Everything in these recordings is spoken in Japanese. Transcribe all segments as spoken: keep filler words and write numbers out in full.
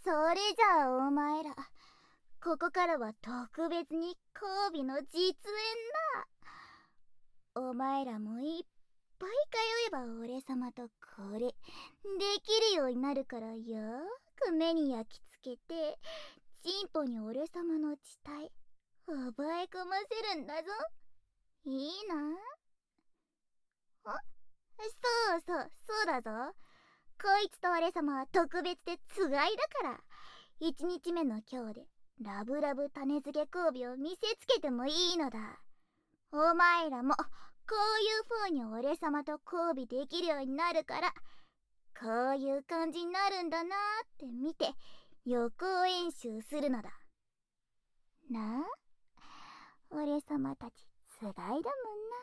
それじゃあお前ら、ここからは特別に交尾の実演だ。お前らもいっぱい通えば俺様とこれできるようになるから、よーく目に焼き付けてチンポに俺様の地体覚え込ませるんだぞ。いいな。あ、そうそうそうだぞ。こいつと俺様は特別でつがいだから、一日目の今日でラブラブ種付け交尾を見せつけてもいいのだ。お前らもこういう風に俺様と交尾できるようになるから、こういう感じになるんだなーって見て予行演習するのだな。俺様たちつがいだもんな。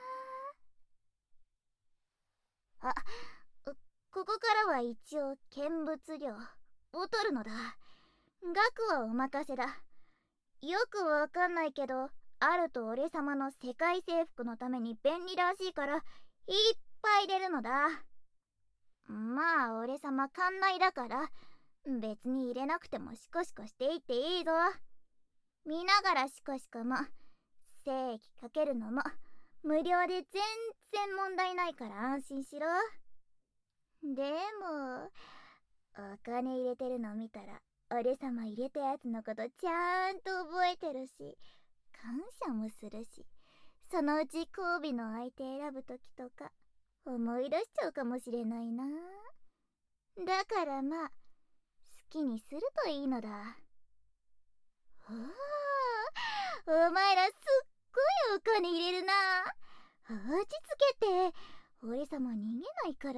あ、ここからは一応見物料を取るのだ。額はお任せだ。よくわかんないけど、あると俺様の世界征服のために便利らしいから、いっぱい入れるのだ。まあ俺様寛大だから、別に入れなくてもシコシコしていっていいぞ。見ながらシコシコも精液かけるのも無料で全然問題ないから安心しろ。でもお金入れてるの見たら、俺様入れたやつのことちゃんと覚えてるし、感謝もするし、そのうち交尾の相手選ぶときとか思い出しちゃうかもしれないな。だからまあ好きにするといいのだ。おお、お前らすっごいお金入れるな。落ち着けて、俺様逃げないから。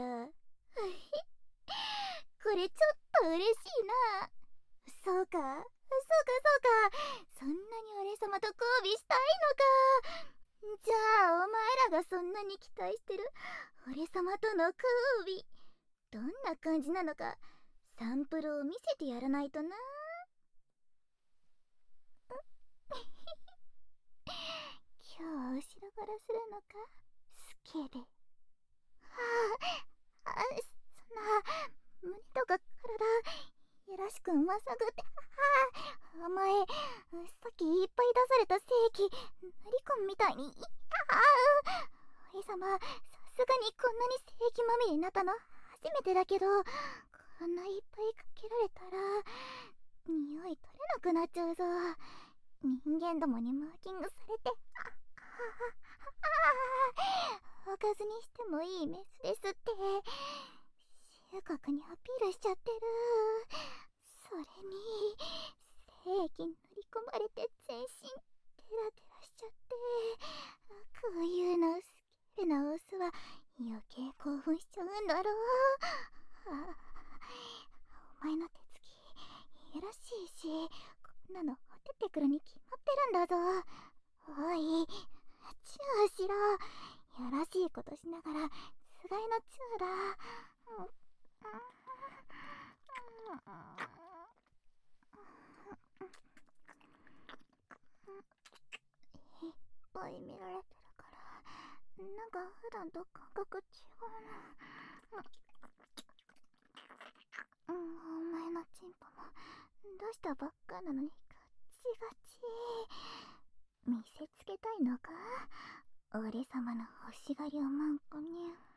これちょっと嬉しいな。そうかそうかそうか、そんなに俺様と交尾したいのか。じゃあお前らがそんなに期待してる俺様との交尾、どんな感じなのかサンプルを見せてやらないとな。今日は後ろからするのか、スケベ。はあ、あ、そんな胸とか体よろしくまさぐって。はあ、お前さっきいっぱい出された精液塗り込むみたいに。ああ、俺様さすがにこんなに精液まみれになったの初めてだけど、こんないっぱいかけられたら匂い取れなくなっちゃうぞ。人間どもにマーキングされて、ああ、おかずにしてもいいメスですって収穫にアピールしちゃってる。それに精液に塗り込まれて全身テラテラしちゃって、こういうのスケベなオスは余計興奮しちゃうんだろう。あ、お前の手つきいやらしいし、こんなのほてってくるに決まってるんだぞ。おい、チューしろ。やらしいことしながらつがいのチューだ。いっぱい見られてるから、なんか普段と感覚違うな。うん、お前のチンポも出したばっかなのにガチガチ。見せつけたいのか、俺様の欲しがりをマンコに。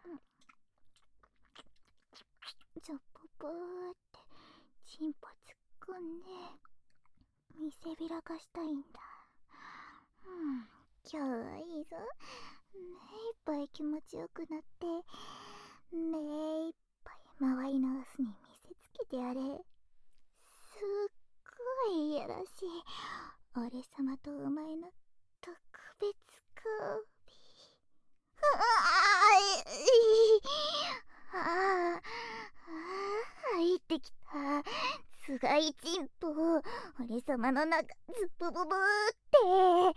じゃポポーってチンポ突っ込んで見せびらかしたいんだ。うん、今日はいいぞ。目いっぱい気持ちよくなって、目いっぱい周りのオスに見せつけてやれ。すっごいいやらしい俺様とお前の特別交尾。ああ、ああ、入ってきたつがいチンポ、俺様の中ズブブブーって。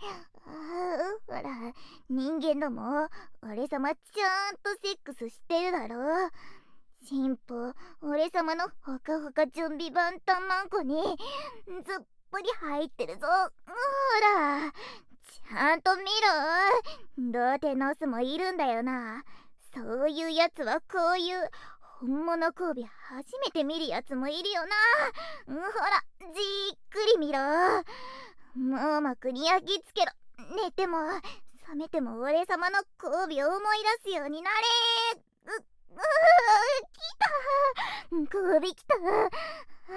ああ、ほら人間ども俺様ちゃんとセックスしてるだろ。チンポ俺様のほかほか準備万端マンコにずっぷり入ってるぞ。ほらちゃんと見ろ。童貞のオスもいるんだよな。そういうやつはこういう本物交尾初めて見るやつもいるよな。うん、ほらじっくり見ろ。網膜に焼き付けろ。寝ても覚めても俺様の交尾を思い出すようになれ。ううー来た、交尾来た。あーあ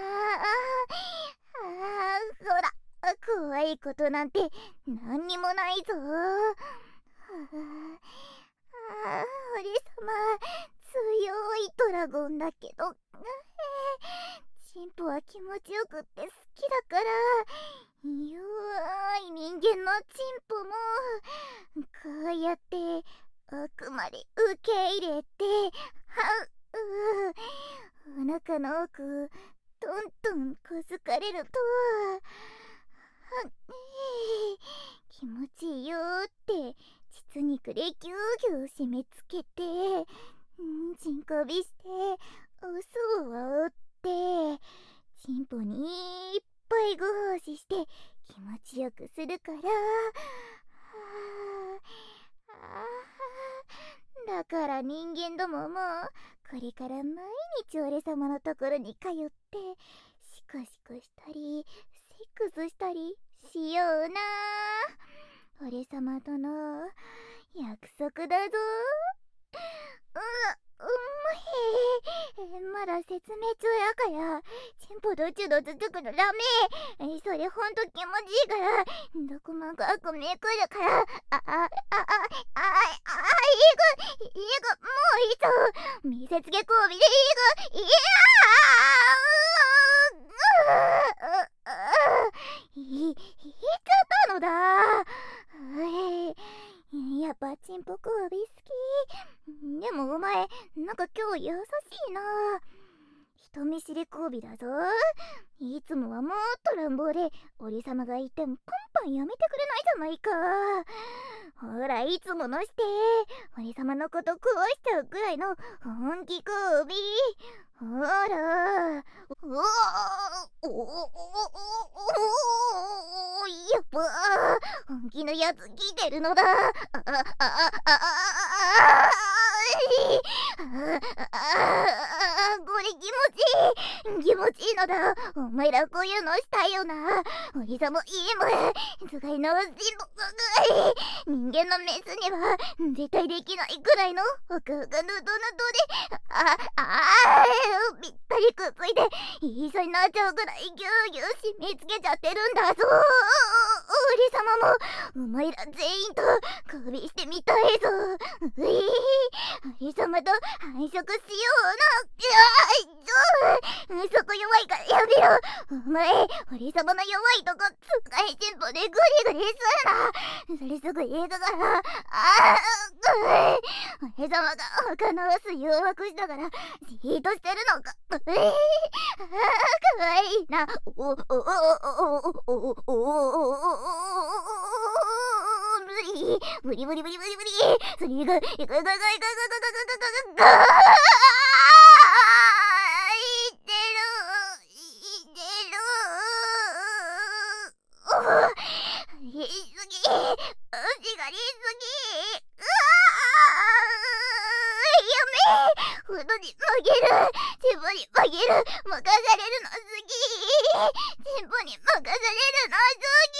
ー、ほら怖いことなんて何にもないぞ。はあ、あ俺様強いドラゴンだけど、チンポは気持ちよくって好きだから、弱い人間のチンポもこうやって奥まで受け入れて、はうお腹の奥トントンこすかれると、は気持ちいいよって膣肉でギューギュー締め付けて、んチンコびしておそを覆って、チンポにいっぱいご奉仕して気持ちよくするから。はあ、あだから人間どももこれから毎日俺様のところに通ってシコシコしたりセックスしたりしような。俺様との約束だぞ。ううまい。まだ説明中やから、チンポどっちどつつくのダメ。それほんと気持ちいいから、どこもかくめくるから。あ、あ、あ、あ、あ、あ、あ、いいぐ、いいぐ、もういいぞ。見せつけ交尾でいいぐ、いやーい、いっちゃったのだ。やっぱチンポ交尾好き。でもお前なんか今日優しいな。人見知り交尾だぞ。いつもはもっと乱暴で俺様がいてもパンパンやめてくれないじゃないか。ほらいつものして俺様のこと壊しちゃうくらいの本気交尾。ほらおおおおおおおやっぱ本気のやつ来てるのだ。ああああああこれ気持ちいい気持ちいいのだ。お前らこういうのしたいよな。俺さもいいもんすがいのしん人間のメスには絶対できないくらいのほかほかぬどぬどでああぴったりくっついて一緒になっちゃうくらいギューギュー締め付けちゃってるんだぞ。俺様もお前ら全員と交尾してみたいぞ。うい俺様と繁殖しような。いやいそこ弱いからやめろ。お前俺様の弱いとこ使いチンポでグリグリするな。それすぐ映画からああ俺様が他のオス誘惑したからじーっとしてるのか。うえー、あかわいいな。おおおおおおおお無理無理無理無理無理無理それがいかいかいかいかいかいかいかいかいかいいてるいてる言いすぎうちがりすぎ。うわやめふどに曲げるチンポに曲げる任されるのすぎチンポに任されるのすぎ。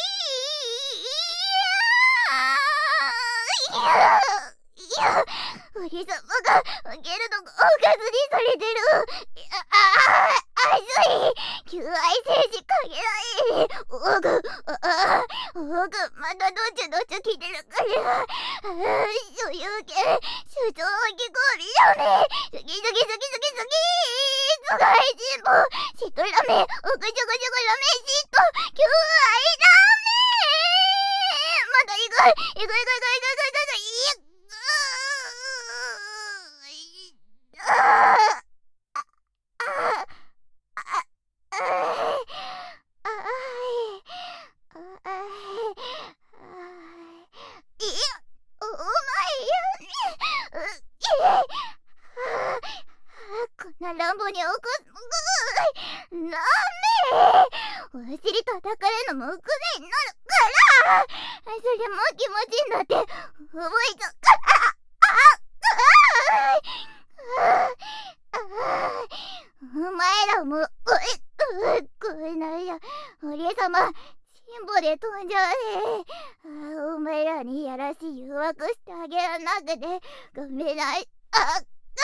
いやいや俺様があげるのがおかずにされてる。いやああ熱い求愛精子かけないおぐああおぐまたどっちどっち来てるからあ所有権主張機構美だねすぎすぎすぎすぎすぎつがいチンポしっとりラメおくちょくちょくラメしっと求愛だまだいくいくいくいくいくいくいくいくいく乱暴に起こすダメお尻叩かれるのもうくぜになるからそれも気持ちいいんだって覚えちゃうああああああらもううえうこえないや俺様チンポで飛んじゃえ。あお前らにやらし誘惑してあげらなくてごめんない。あっあっ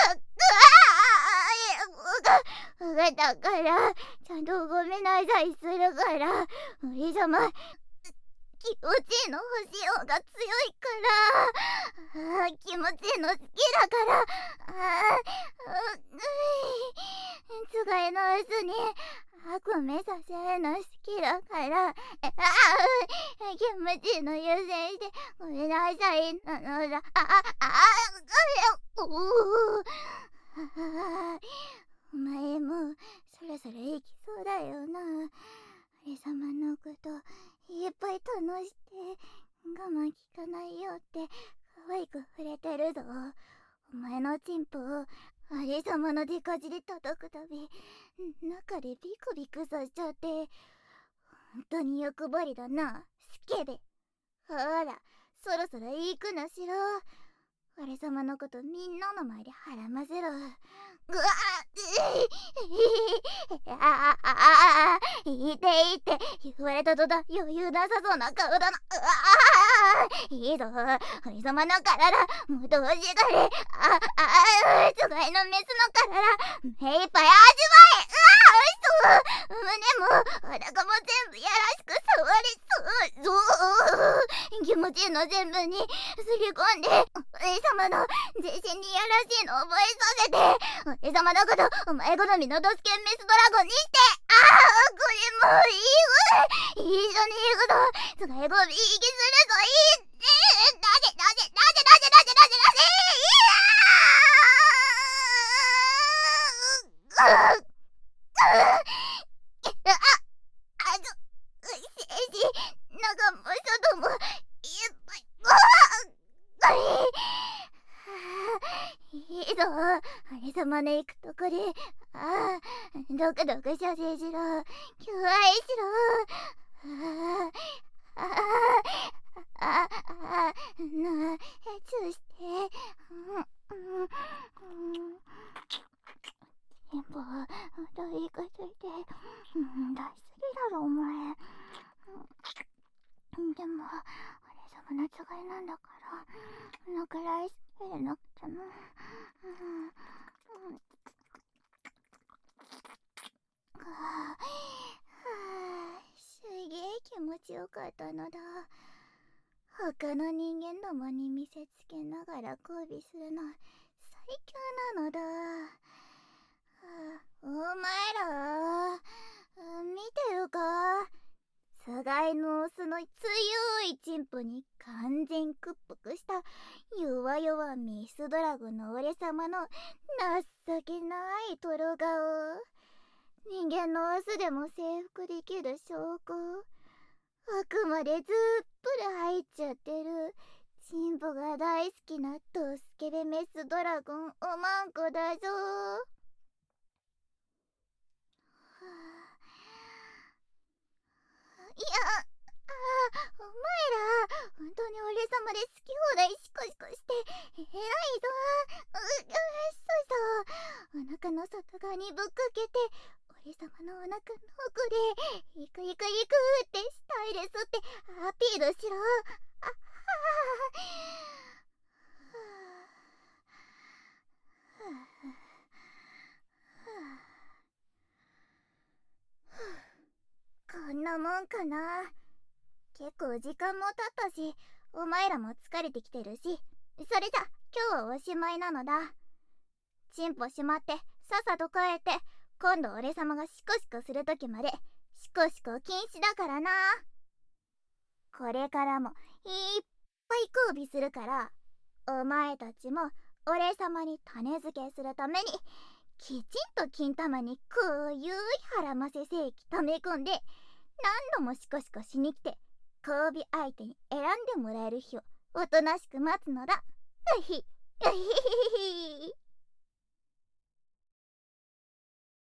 あわかったからちゃんとごめんなさいするから俺様気持ちいいの欲しい方が強いからあ気持ちいいの好きだからあう使いの巣に悪めさせるの好きだからあ気持ちいいの優先してごめんなさいなのだあああおおお前もそろそろ行きそうだよな。俺様のこといっぱい楽して我慢効かないよって可愛く触れてるぞ。お前のチンポをあれ様のデカチで叩くたび中でビクビクさせちゃって本当に欲張りだなスケベ。ほらそろそろ行くのしろ。俺様のことみんなの前ではらませろ。うわああああいていて言われたとだ余裕なさそうな顔だな。うわいいぞ俺様の体もうどうしがれああつがいのメスの体目いっぱい味わえ。うわ嘘胸もお腹も全部やらしく触りそう気持ちいいの全部にすり込んで俺様の全身にやらしいの覚えさせて俺様のことお前好みのドスケンメスドラゴンにしてああこれもういいわ一緒に行くぞつがいごび息するぞいいってなぜなぜなぜなぜなぜなぜなぜいやーうっああの政治中も外もいっぱいごわいいぞあれ様の行くとこでああドクドク射精しろ求愛しろあああああなチューしてうんうんテンポどういくついてうん出しすぎだろお前でも俺様のつがいなんだからこのくらい入れなくてもうんうんはあすげえ気持ちよかったのだ。他の人間どもに見せつけながら交尾するの最強なのだ。お前ら見てるかつがいのオスの強いチンポに完全屈服した弱々メスドラゴンの俺様の情けないトロ顔。人間のオスでも征服できる証拠。あくまでずっぷり入っちゃってるチンポが大好きなドスケベメスドラゴンおまんこだぞ。いやあお前ら本当に俺様で好き放題シコシコして偉いぞ。ううそうそうお腹の外側にぶっかけて俺様のお腹の奥でイクイクイクってしたいですってアピールしろ。あはこんなもんかな。結構時間も経ったしお前らも疲れてきてるしそれじゃ今日はおしまいなのだ。チンポしまってさっさと帰って今度俺様がシコシコするときまでシコシコ禁止だからな。これからもいっぱい交尾するからお前たちも俺様に種付けするためにきちんと金玉にこういうはらませ正規溜め込んで何度もシコシコしに来て交尾相手に選んでもらえる日をおとなしく待つのだ。うひうひひひひ。